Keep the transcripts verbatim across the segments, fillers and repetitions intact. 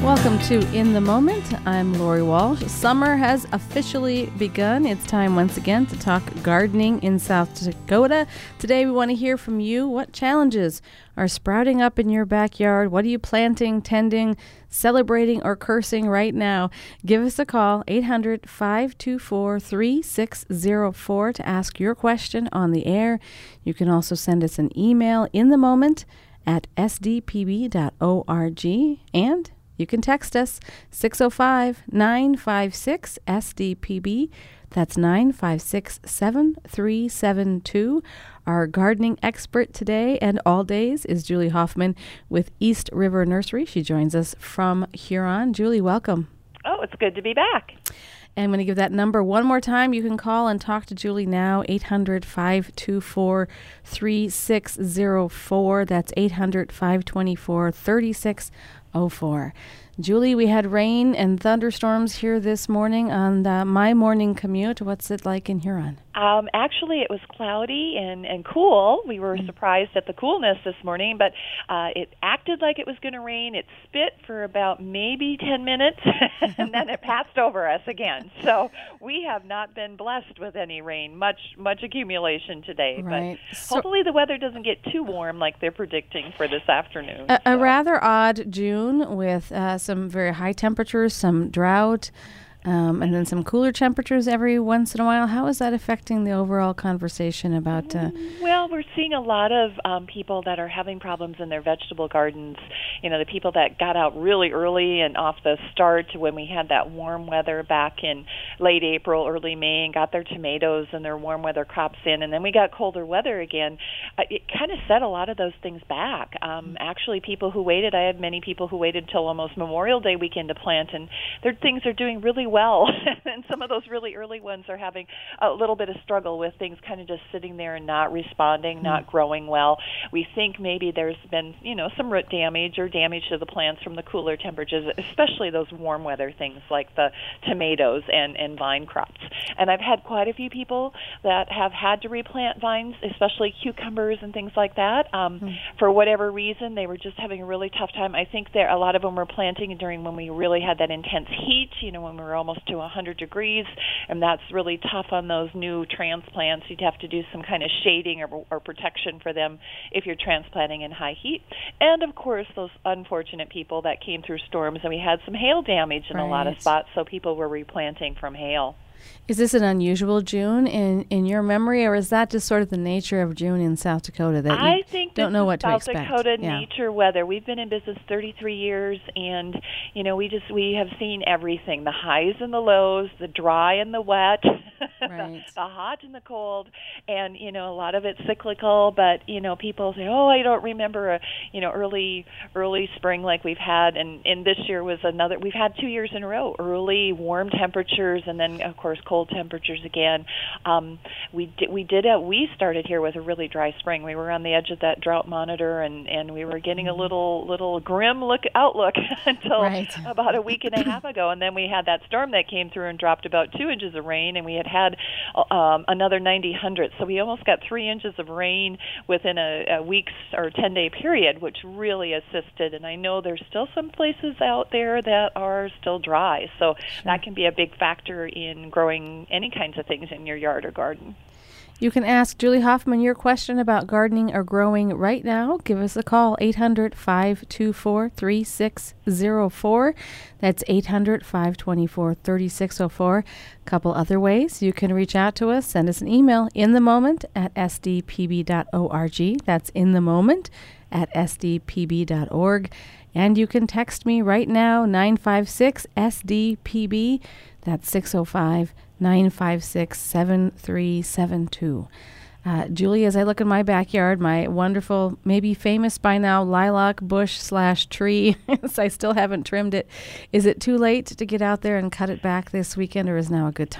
Welcome to In the Moment. I'm Lori Walsh. Summer has officially begun. It's time once again to talk gardening in South Dakota. Today we want to hear from you. What challenges are sprouting up in your backyard? What are you planting, tending, celebrating, or cursing right now? Give us a call, eight hundred, five two four, three six zero four, to ask your question on the air. You can also send us an email, in the moment at s d p b dot org, and you can text us, six oh five, nine five six, S D P B. That's nine five six, seven three seven two. Our gardening expert today and all days is Julie Hoffman with East River Nursery. She joins us from Huron. Julie, welcome. Oh, it's good to be back. I'm going to give that number one more time. You can call and talk to Julie now, eight hundred, five two four, three six zero four. That's eight hundred, five two four, three six zero four. Julie, we had rain and thunderstorms here this morning on the, my morning commute. What's it like in Huron? Um, actually, it was cloudy and, and cool. We were mm-hmm. surprised at the coolness this morning, but uh, it acted like it was going to rain. It spit for about maybe ten minutes, and then it passed over us again. So we have not been blessed with any rain, much much accumulation today. Right. But so hopefully the weather doesn't get too warm like they're predicting for this afternoon. A, so. a rather odd June with uh, some very high temperatures, some drought, Um, and then some cooler temperatures every once in a while. How is that affecting the overall conversation about... Uh, well, we're seeing a lot of um, people that are having problems in their vegetable gardens. You know, the people that got out really early and off the start when we had that warm weather back in late April, early May, and got their tomatoes and their warm weather crops in. And then we got colder weather again. Uh, it kind of set a lot of those things back. Um, actually, people who waited, I had many people who waited till almost Memorial Day weekend to plant, and their things are doing really well. well, and some of those really early ones are having a little bit of struggle with things kind of just sitting there and not responding, mm-hmm. not growing well. We think maybe there's been, you know, some root damage or damage to the plants from the cooler temperatures, especially those warm weather things like the tomatoes and, and vine crops. And I've had quite a few people that have had to replant vines, especially cucumbers and things like that. Um, mm-hmm. For whatever reason, they were just having a really tough time. I think there a lot of them were planting during when we really had that intense heat, you know, when we were almost to one hundred degrees, and that's really tough on those new transplants. You'd have to do some kind of shading or, or protection for them if you're transplanting in high heat. And, of course, those unfortunate people that came through storms, and we had some hail damage in right. a lot of spots, so people were replanting from hail. Is this an unusual June in, in your memory, or is that just sort of the nature of June in South Dakota that you I think don't know what to South expect? South Dakota yeah. nature weather. We've been in business thirty-three years, and you know we just we have seen everything: the highs and the lows, the dry and the wet, right. the, the hot and the cold, and you know a lot of it's cyclical. But you know people say, "Oh, I don't remember a you know early early spring like we've had," and and this year was another. We've had two years in a row: early warm temperatures, and then of course cold temperatures again. Um, we did, we did a, we started here with a really dry spring. We were on the edge of that drought monitor, and, and we were getting a little little grim look outlook until right. about a week and a half ago. And then we had that storm that came through and dropped about two inches of rain, and we had had um, another ninety hundredths. So we almost got three inches of rain within a, a week's or ten-day period, which really assisted. And I know there's still some places out there that are still dry, so sure. that can be a big factor in growing any kinds of things in your yard or garden. You can ask Julie Hoffman your question about gardening or growing right now. Give us a call, eight hundred, five two four, three six zero four. That's eight hundred, five two four, three six zero four. A couple other ways you can reach out to us. Send us an email, in the moment at s d p b dot org. That's in the moment at s d p b dot org. And you can text me right now, nine five six S D P B. That's six oh five, nine five six, seven three seven two. Uh, Julie, as I look in my backyard, my wonderful, maybe famous by now, lilac bush slash tree, so I still haven't trimmed it. Is it too late to get out there and cut it back this weekend, or is now a good time?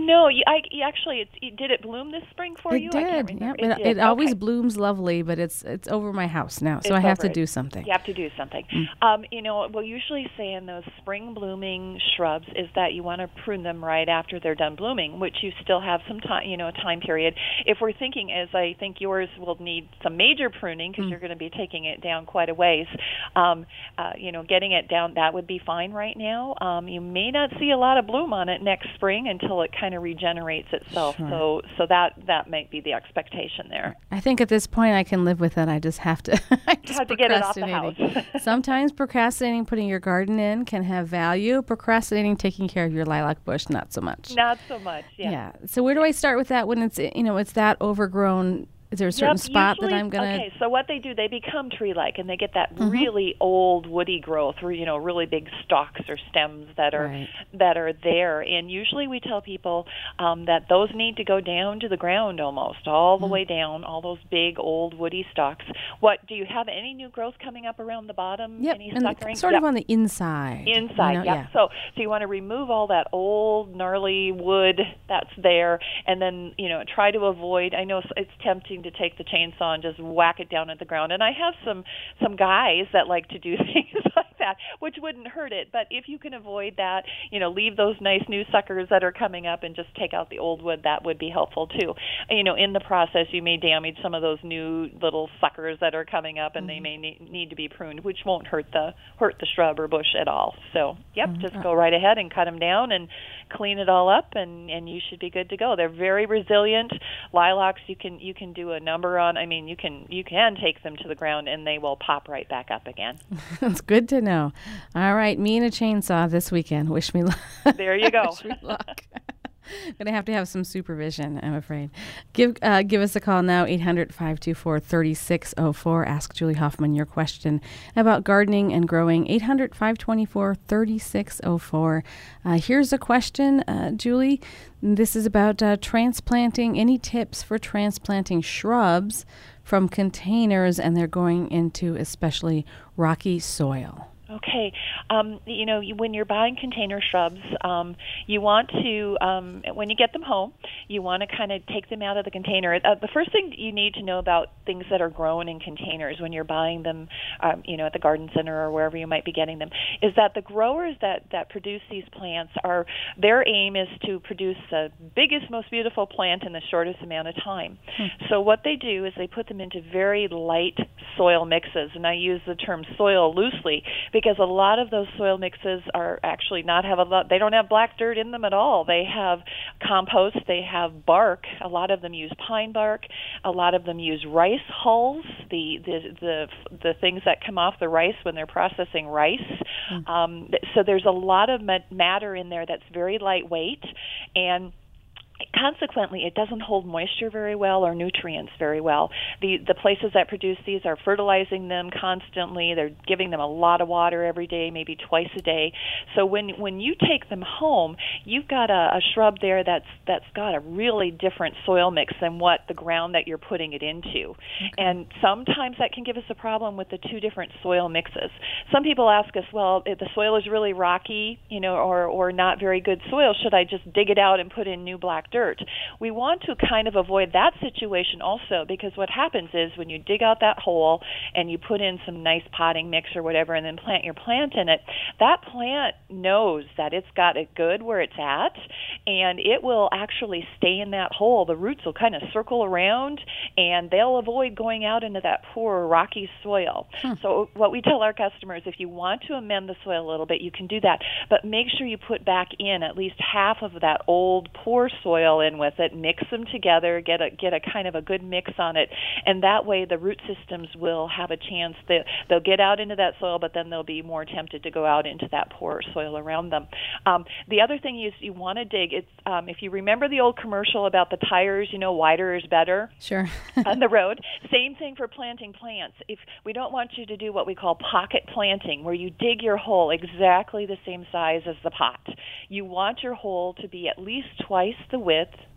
No, you, I you actually, it's, it, did it bloom this spring for It you? did. I can't remember. Yep. It, It, did. it always Okay. blooms lovely, but it's it's over my house now, so It's I have over to it. do something. You have to do something. Mm. Um, you know, we'll usually say in those spring blooming shrubs is that you want to prune them right after they're done blooming, which you still have some time, you know, a time period. If we're thinking, as I think yours will need some major pruning because Mm. you're going to be taking it down quite a ways, um, uh, you know, getting it down, that would be fine right now. Um, you may not see a lot of bloom on it next spring until it kind of regenerates itself. Sure. So, so that that might be the expectation there. I think at this point I can live with it. I just have to. I You just have to get it off the procrastinating. house. Sometimes procrastinating putting your garden in can have value. Procrastinating taking care of your lilac bush, not so much. Not so much, yeah. Yeah. So where do I start with that when it's you know it's that overgrown? Is there a certain Yep, spot usually, that I'm gonna? Okay, so what they do, they become tree-like, and they get that Mhm. really old woody growth, or you know, really big stalks or stems that are Right. that are there. And usually, we tell people um, that those need to go down to the ground almost, all the Mm. way down, all those big old woody stalks. What do you have? Any new growth coming up around the bottom? Yep. Any And suckering? sort Yep. of on the inside. Inside, you know, yeah. yeah. So, so you want to remove all that old gnarly wood that's there, and then you know try to avoid. I know it's- it's tempting to take the chainsaw and just whack it down at the ground. And I have some some guys that like to do things like that, which wouldn't hurt it. But if you can avoid that, you know, leave those nice new suckers that are coming up and just take out the old wood. That would be helpful too. And, you know, in the process, you may damage some of those new little suckers that are coming up, and Mm-hmm. they may ne- need to be pruned, which won't hurt the hurt the shrub or bush at all. So, yep, Mm-hmm. just go right ahead and cut them down and clean it all up, and and you should be good to go. They're very resilient. Lilacs, you can you can do a number on. I mean, you can you can take them to the ground and they will pop right back up again. That's good to know. All right, me and a chainsaw this weekend. Wish me luck. There you go. Wish me luck. Gonna have to have some supervision, I'm afraid. Give uh, give us a call now, eight hundred, five two four, three six zero four. Ask Julie Hoffman your question about gardening and growing, eight hundred, five two four, three six zero four. Uh, here's a question, uh, Julie. This is about uh, transplanting. Any tips for transplanting shrubs from containers, and they're going into especially rocky soil? Okay. Um, you know, you, when you're buying container shrubs, um, you want to, um, when you get them home, you want to kind of take them out of the container. Uh, the first thing you need to know about things that are grown in containers when you're buying them, um, you know, at the garden center or wherever you might be getting them, is that the growers that, that produce these plants are, their aim is to produce the biggest, most beautiful plant in the shortest amount of time. Hmm. So what they do is they put them into very light soil mixes, and I use the term soil loosely because a lot of those soil mixes are actually not have a lot, they don't have black dirt in them at all. They have compost, they have bark. A lot of them use pine bark. A lot of them use rice hulls, the the the, the things that come off the rice when they're processing rice. Mm. Um, so there's a lot of matter in there that's very lightweight, and consequently, it doesn't hold moisture very well or nutrients very well. The the places that produce these are fertilizing them constantly. They're giving them a lot of water every day, maybe twice a day. So when when you take them home, you've got a, a shrub there that's that's got a really different soil mix than what the ground that you're putting it into. Okay. And sometimes that can give us a problem with the two different soil mixes. Some people ask us, well, if the soil is really rocky, you know, or or not very good soil, should I just dig it out and put in new black dirt? We want to kind of avoid that situation also, because what happens is when you dig out that hole and you put in some nice potting mix or whatever and then plant your plant in it, that plant knows that it's got it good where it's at, and it will actually stay in that hole. The roots will kind of circle around, and they'll avoid going out into that poor rocky soil. Hmm. So what we tell our customers, if you want to amend the soil a little bit, you can do that, but make sure you put back in at least half of that old poor soil in with it, mix them together, get a get a kind of a good mix on it, and that way the root systems will have a chance that they'll get out into that soil, but then they'll be more tempted to go out into that poor soil around them. Um, the other thing is you want to dig. It's um, if you remember the old commercial about the tires, you know, wider is better. Sure. On the road. Same thing for planting plants. If we don't want you to do what we call pocket planting, where you dig your hole exactly the same size as the pot. You want your hole to be at least twice the width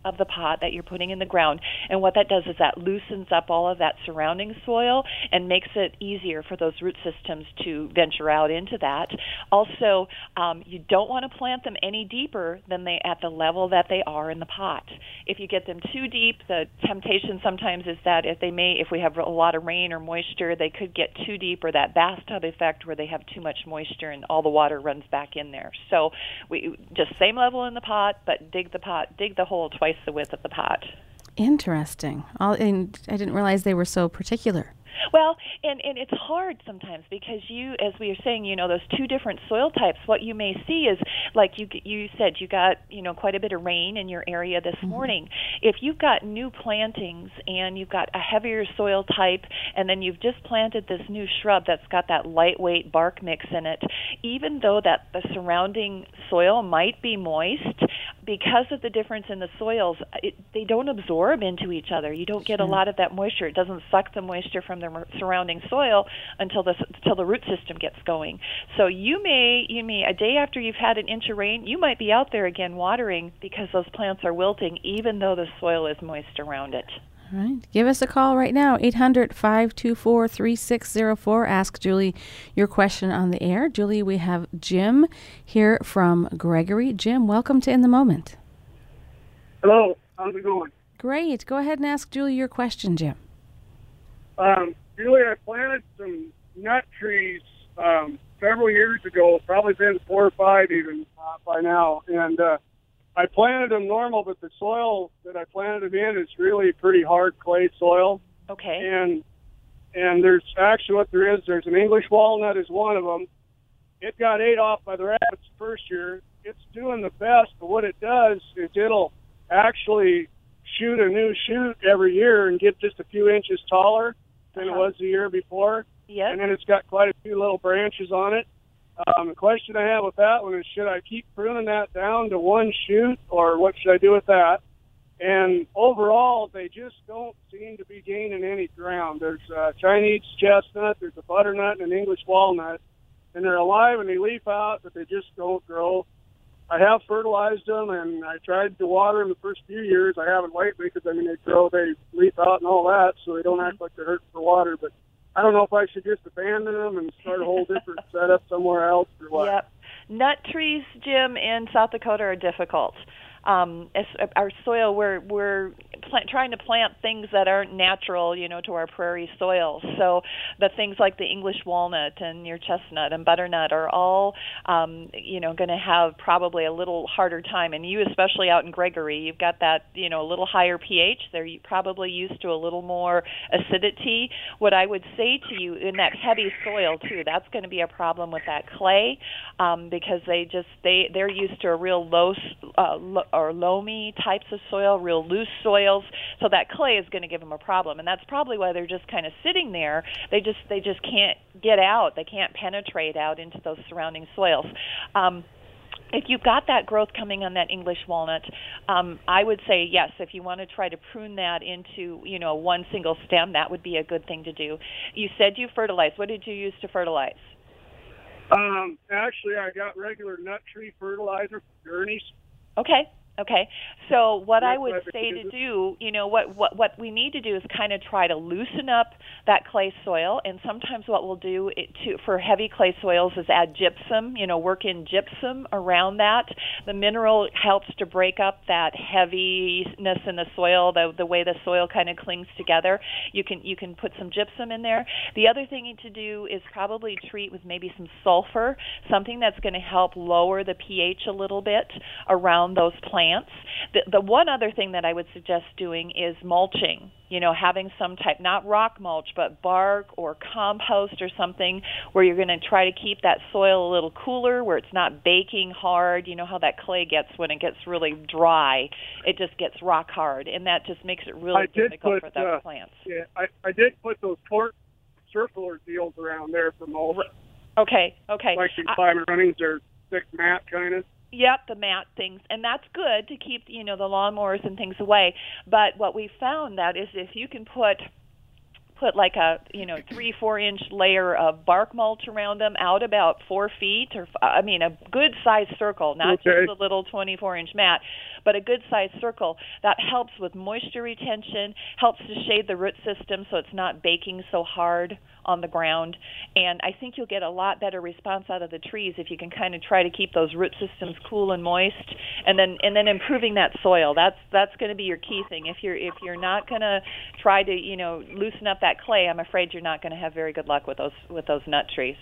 of the pot that you're putting in the ground. And what that does is that loosens up all of that surrounding soil and makes it easier for those root systems to venture out into that. Also, um, you don't want to plant them any deeper than they at the level that they are in the pot. If you get them too deep, the temptation sometimes is that if they may, if we have a lot of rain or moisture, they could get too deep, or that bathtub effect where they have too much moisture and all the water runs back in there. So we just same level in the pot, but dig the pot, dig the hole twice the width of the pot. Interesting. All, and I didn't realize they were so particular. Well, and, and it's hard sometimes because you, as we were saying, you know, those two different soil types, what you may see is, like you you said, you got, you know, quite a bit of rain in your area this mm-hmm. morning. If you've got new plantings and you've got a heavier soil type, and then you've just planted this new shrub that's got that lightweight bark mix in it, even though that the surrounding soil might be moist, because of the difference in the soils, it, they don't absorb into each other. You don't get a lot of that moisture. It doesn't suck the moisture from the surrounding soil until the until the root system gets going. So you may you may a day after you've had an inch of rain, you might be out there again watering because those plants are wilting, even though the soil is moist around it. All right. Give us a call right now, eight hundred, five two four, three six zero four. Ask Julie your question on the air. Julie, we have Jim here from Gregory. Jim, welcome to In the Moment. Hello. How's it going? Great. Go ahead and ask Julie your question, Jim. Um, Julie, I planted some nut trees um, several years ago, probably been four or five even uh, by now, and uh, I planted them normal, but the soil that I planted them in is really pretty hard clay soil. Okay. And and there's actually what there is, there's an English walnut is one of them. It got ate off by the rabbits the first year. It's doing the best, but what it does is it'll actually shoot a new shoot every year and get just a few inches taller than uh-huh. it was the year before. Yep. And then it's got quite a few little branches on it. Um, the question I have with that one is, should I keep pruning that down to one shoot, or what should I do with that? And overall, they just don't seem to be gaining any ground. There's a Chinese chestnut, there's a butternut, and an English walnut, and they're alive and they leaf out, but they just don't grow. I have fertilized them, and I tried to water them the first few years. I haven't lately because, I mean, they grow, they leaf out and all that, so they don't act like they're hurting for water. But I don't know if I should just abandon them and start a whole different setup somewhere else or what. Yep. Nut trees, Jim, in South Dakota are difficult. Um, as our soil, we're we're plant, trying to plant things that aren't natural, you know, to our prairie soil. So the things like the English walnut and your chestnut and butternut are all, um, you know, going to have probably a little harder time. And you, especially out in Gregory, you've got that, you know, a little higher pH. They're probably used to a little more acidity. What I would say to you, in that heavy soil too, that's going to be a problem with that clay, um, because they just they they're used to a real low. Uh, low or loamy types of soil, real loose soils, so that clay is going to give them a problem, and that's probably why they're just kind of sitting there. They just they just can't get out. They can't penetrate out into those surrounding soils. Um, if you've got that growth coming on that English walnut, um, I would say yes. If you want to try to prune that into, you know, one single stem, that would be a good thing to do. You said you fertilized. What did you use to fertilize? Um, actually, I got regular nut tree fertilizer from Gurney's. Okay. Okay, so what That's I would say to do, you know, what, what what we need to do is kind of try to loosen up that clay soil, and sometimes what we'll do it to, for heavy clay soils is add gypsum, you know, work in gypsum around that. The mineral helps to break up that heaviness in the soil, the the way the soil kind of clings together. You can you can put some gypsum in there. The other thing to do is probably treat with maybe some sulfur, something that's going to help lower the pH a little bit around those plants. The, the one other thing that I would suggest doing is mulching, you know, having some type, not rock mulch, but bark or compost or something where you're going to try to keep that soil a little cooler, where it's not baking hard. You know how that clay gets when it gets really dry. It just gets rock hard, and that just makes it really I difficult put, for those uh, plants. Yeah, I, I did put those port circular deals around there for mulch. Okay, okay. Like in climate runnings, they're thick mat kind of. Yep, the mat things, and that's good to keep, you know, the lawnmowers and things away. But what we found that is if you can put put like a, you know, three, four inch layer of bark mulch around them out about four feet, or I mean a good sized circle, not okay. just a little twenty-four inch mat, but a good-sized circle that helps with moisture retention, helps to shade the root system so it's not baking so hard on the ground. And I think you'll get a lot better response out of the trees if you can kind of try to keep those root systems cool and moist, and then and then improving that soil. That's that's going to be your key thing. If you're if you're not going to try to you know loosen up that clay, I'm afraid you're not going to have very good luck with those with those nut trees.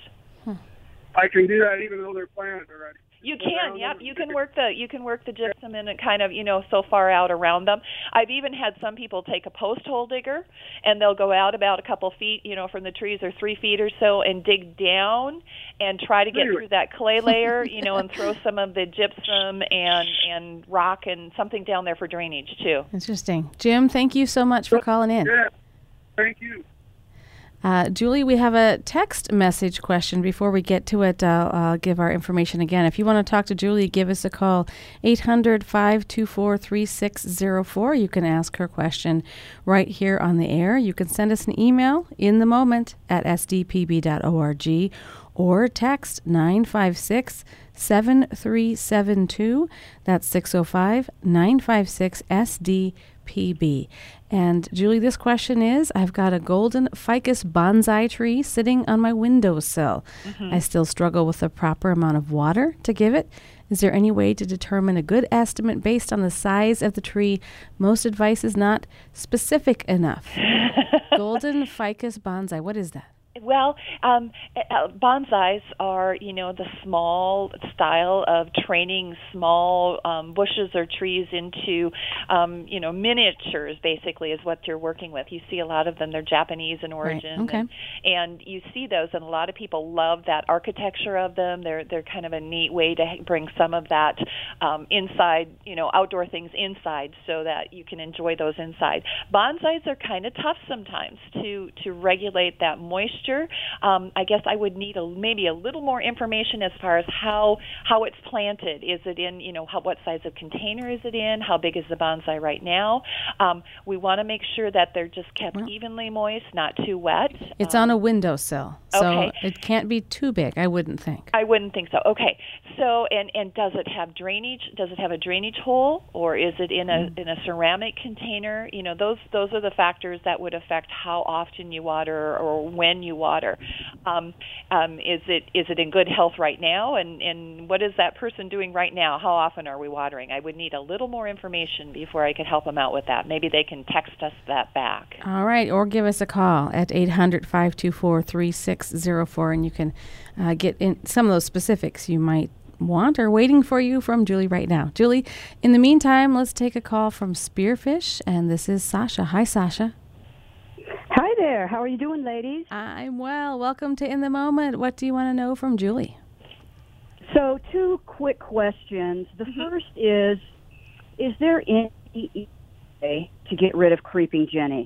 I can do that even though they're planted already. You can, yep. You can work the you can work the gypsum in and kind of you know so far out around them. I've even had some people take a post hole digger and they'll go out about a couple feet, you know, from the trees or three feet or so, and dig down and try to get through that clay layer, you know, and throw some of the gypsum and and rock and something down there for drainage too. Interesting, Jim. Thank you so much for calling in. Yeah, thank you. Uh, Julie, we have a text message question. Before we get to it, uh, I'll give our information again. If you want to talk to Julie, give us a call, eight hundred, five two four, three six zero four. You can ask her question right here on the air. You can send us an email, in the moment at s d p b dot org, or text nine five six, seven three seven two. That's six oh five, nine five six, S D P B. And Julie, this question is, I've got a golden ficus bonsai tree sitting on my windowsill. Mm-hmm. I still struggle with the proper amount of water to give it. Is there any way to determine a good estimate based on the size of the tree? Most advice is not specific enough. Golden ficus bonsai, what is that? Well, um, uh, bonsais are, you know, the small style of training small um, bushes or trees into, um, you know, miniatures, basically, is what you're working with. You see a lot of them. They're Japanese in origin. Right. Okay. And, and you see those, and a lot of people love that architecture of them. They're, they're kind of a neat way to bring some of that um, inside, you know, outdoor things inside so that you can enjoy those inside. Bonsais are kind of tough sometimes to, to regulate that moisture. Um, I guess I would need a, maybe a little more information as far as how how it's planted. Is it in, you know, how, what size of container is it in? How big is the bonsai right now? Um, we want to make sure that they're just kept well, evenly moist, not too wet. It's um, on a windowsill, so okay. It can't be too big, I wouldn't think. I wouldn't think so. Okay. So, and, and does it have drainage? Does it have a drainage hole, or is it in a mm. in a ceramic container? You know, those those are the factors that would affect how often you water or when you water. Um, um, is it is it in good health right now, and, and what is that person doing right now? How often are we watering? I would need a little more information before I could help them out with that. Maybe they can text us that back. All right, or give us a call at eight hundred, five two four, three six zero four, and you can uh, get in some of those specifics you might want or waiting for you from Julie right now. Julie, in the meantime, let's take a call from Spearfish, and this is Sasha. Hi, Sasha. Hi there. How are you doing, ladies? I'm well. Welcome to In the Moment. What do you want to know from Julie? So, two quick questions. The mm-hmm. first is, is there any way to get rid of Creeping Jenny?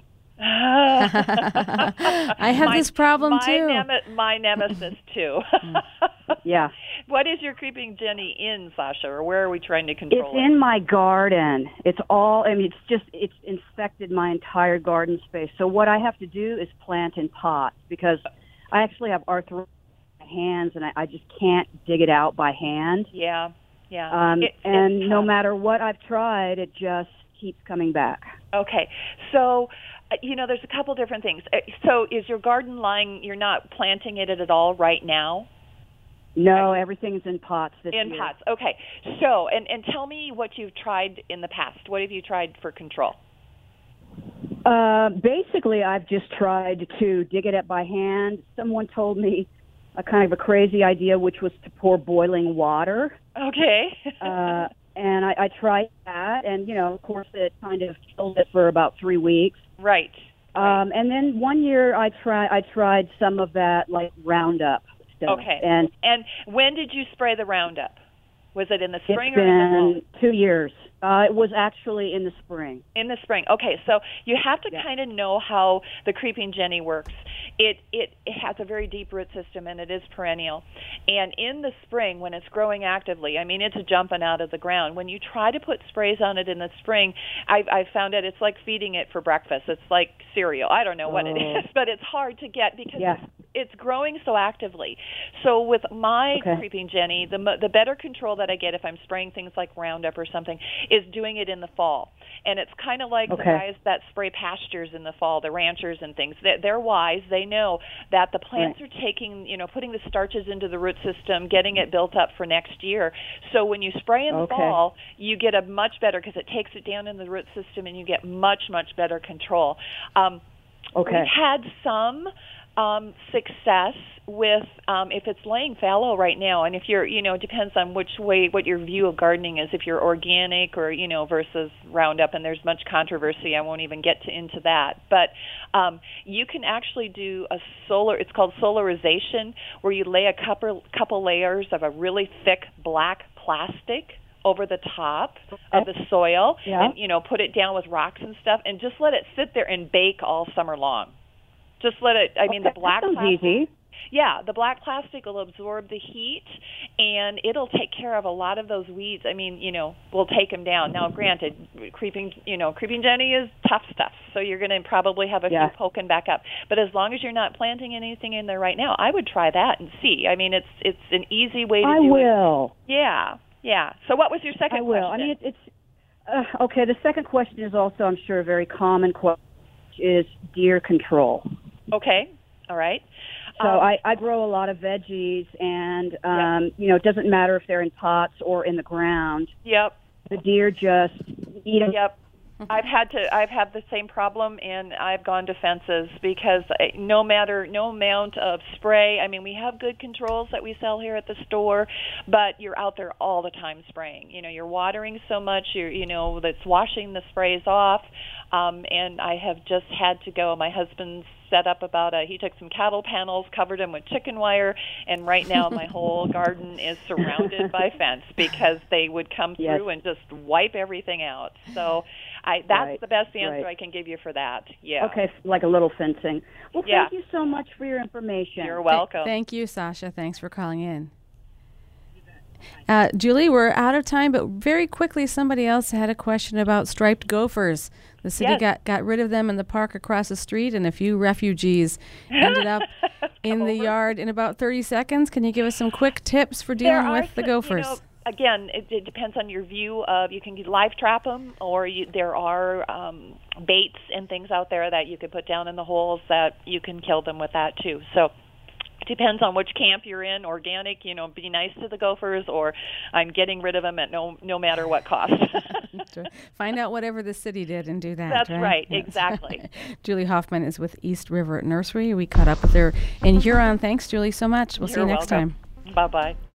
I have my, this problem, my too. Nem- my nemesis, too. Yeah. What is your Creeping Jenny in, Sasha, or where are we trying to control it's it? It's in my garden. It's all, I mean, it's just, it's infected my entire garden space. So what I have to do is plant in pots, because I actually have arthritis in my hands, and I, I just can't dig it out by hand. Yeah, yeah. Um, it, and no matter what I've tried, it just keeps coming back. Okay. So, you know, there's a couple different things. So is your garden lying, you're not planting it at all right now? No, everything's in pots this in year. In pots, okay. So, and, and tell me what you've tried in the past. What have you tried for control? Uh, basically, I've just tried to dig it up by hand. Someone told me a kind of a crazy idea, which was to pour boiling water. Okay. uh, and I, I tried that, and, you know, of course, it kind of killed it for about three weeks. Right. Um, and then one year I tried I tried some of that, like, Roundup stuff. Okay. And, and when did you spray the Roundup? Was it in the spring it's or in the fall? been two years. Uh, it was actually in the spring. In the spring. Okay, so you have to yeah. kind of know how the Creeping Jenny works. It, it it has a very deep root system, and it is perennial. And in the spring, when it's growing actively, I mean, it's jumping out of the ground. When you try to put sprays on it in the spring, I've, I've found that it's like feeding it for breakfast. It's like cereal. I don't know what oh. it is, but it's hard to get because yeah. it's growing so actively. So with my Okay. creeping Jenny, the mo- the better control that I get if I'm spraying things like Roundup or something is doing it in the fall. And it's kind of like Okay. the guys that spray pastures in the fall, the ranchers and things. They're, they're wise. They know that the plants Right. are taking, you know, putting the starches into the root system, getting it built up for next year. So when you spray in the Okay. fall, you get a much better, because it takes it down in the root system, and you get much, much better control. Um, Okay. We've had some um, success with um, if it's laying fallow right now, and if you're, you know, it depends on which way, what your view of gardening is. If you're organic or, you know, versus Roundup, and there's much controversy. I won't even get to, into that. But um, you can actually do a solar. It's called solarization, where you lay a couple couple layers of a really thick black plastic over the top of the soil, Yeah. and, you know, put it down with rocks and stuff, and just let it sit there and bake all summer long. Just let it, I mean, Okay, the black that sounds plastic, easy. yeah, the black plastic will absorb the heat, and it'll take care of a lot of those weeds. I mean, you know, we'll take them down. Now, granted, creeping, you know, creeping Jenny is tough stuff, so you're going to probably have a Yeah. few poking back up. But as long as you're not planting anything in there right now, I would try that and see. I mean, it's it's an easy way to I do it. will. Yeah, yeah. So what was your second I will. question? I mean, it, it's uh, okay. The second question is also, I'm sure, a very common question: is deer control. Okay, all right. So Um, I, I grow a lot of veggies, and um, you know, it doesn't matter if they're in pots or in the ground. Yep. The deer just eat them. Yep. I've had to I've had the same problem, and I've gone to fences because I- no matter no amount of spray, I mean, we have good controls that we sell here at the store, but you're out there all the time spraying. You know, you're watering so much, you're you know, that's washing the sprays off. Um, and I have just had to go. My husband's set up about a, he took some cattle panels, covered them with chicken wire, and right now my whole garden is surrounded by fence because they would come Yes. through and just wipe everything out. So I, that's Right, the best answer right. I can give you for that. Yeah. Okay, like a little fencing. Well, Yeah. thank you so much for your information. You're welcome. Thank you, Sasha. Thanks for calling in. Uh, Julie, we're out of time, but very quickly, somebody else had a question about striped gophers. The city Yes. got, got rid of them in the park across the street, and a few refugees ended up in the over. yard in about thirty seconds. Can you give us some quick tips for There dealing are with the some- gophers? You know, again, it, it depends on your view of, you can live trap them, or you, there are um, baits and things out there that you could put down in the holes that you can kill them with that too. So it depends on which camp you're in. Organic, you know, be nice to the gophers, or I'm getting rid of them at no no matter what cost. Find out whatever the city did and do that. That's right, right, Yes. exactly. Julie Hoffman is with East River Nursery. We caught up with her in Huron. Thanks, Julie, so much. We'll see You're you next welcome. time. Bye-bye.